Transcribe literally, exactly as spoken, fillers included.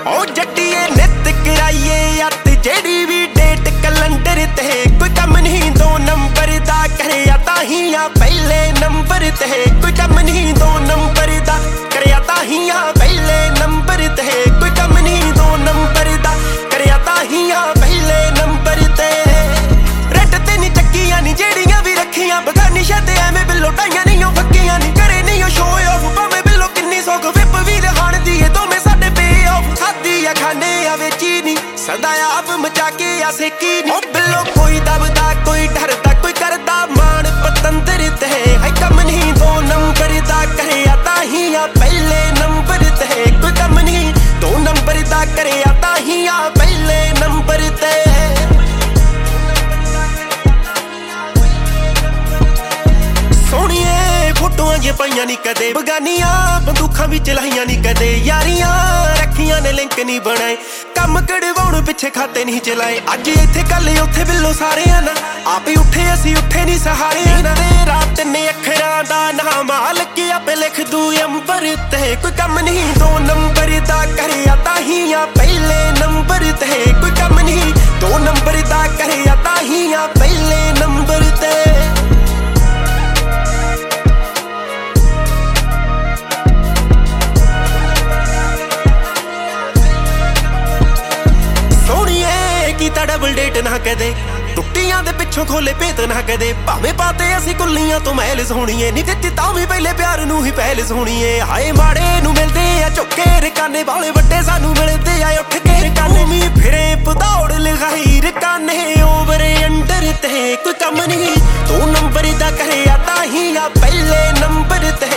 ओ जट्टिए नित कराइए अत जेड़ी भी डेट कैलेंडर ते कोई कम नहीं दो नंबर दा करया ताही आ पहले नंबर ते कोई कम नहीं दो नंबर दा करया ताही आ पहले नंबर ते कोई कम नहीं दो नंबर दा करया ताही आ पहले नंबर ते रेड ते नी चक्कियां नी जेड़ियां भी रखियां बगानी शद एवें बिलो टाइयां नहीं ओ फक्कियां नी करे नहीं ओ शो ऑफ भावें बिलो किन्नी सौख विप भी रहान दी ए दोवें साडे पे ऑफ खादी आ खाने आ वेची नी सदा आप मचा के आ सेकी नी ओ बिलो कोई दबदा कोई डरदा कोई करदा मान पतंदर ते है कम नहीं दो नंबर दा करया ताही आ पहले नंबर ते कोई कम नहीं दो नंबर दा करया ताही आ पहले नंबर ते फोटोआं जे पाइयां नी कदे बगानियां बंदूखां भी चलाइयां नी कदे यारियां रखियां ने लिंक नी बनाए कम कढ़वाउण पिछे खाते नहीं चलाए अज इत्थे कल उत्थे बिल्लो सारे ना आप ही उठे असी उठे नी सहारे ना रात ने अखरां दा नाम मालक आपे लिख दू अंबर ते कोई कम नहीं दो नंबर दा करया ताही आ पहले नंबर ते कोई कम नहीं दो नंबर दा करया ताही आ पहले नंबर ते डबल डेट ना कदे टुट्टियां दे पिछों खोले भेत ना कदे भावें पाते असी कुल्लियां तो महल सोहणीए नी दित्ती तां भी पहले प्यार नूं ही पहल सोहणीए हाए माड़े नूं मिलदे आ चुक्के रकाने वाले वड्डे सानू मिलदे आ उठ के रकाने मी फिरे पदौड़ लगाई रकाने ओवर अंडर ते कोई कम नहीं दो नंबर दा करया ताही आ पहले नंबर ते